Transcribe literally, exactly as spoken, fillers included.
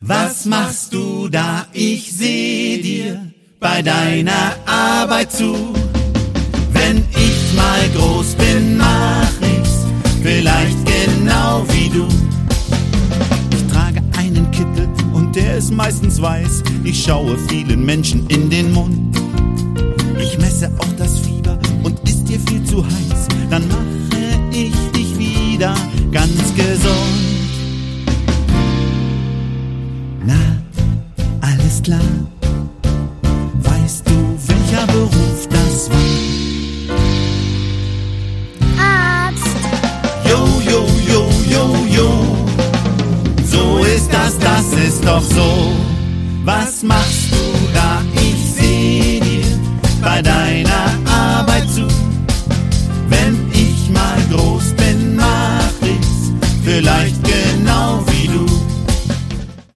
Was machst du da? Ich seh dir bei deiner Arbeit zu. Wenn ich mal groß bin, mach ich's vielleicht genau wie du. Ich trage einen Kittel und der ist meistens weiß. Ich schaue vielen Menschen in den Mund. Ich messe auch das Fieber und ist dir viel zu heiß, dann mache ich dich wieder ganz gesund. Na, alles klar? Weißt du, welcher Beruf das war? Arzt. Jo, jo, jo, jo, jo. So ist das, das ist doch so. Was machst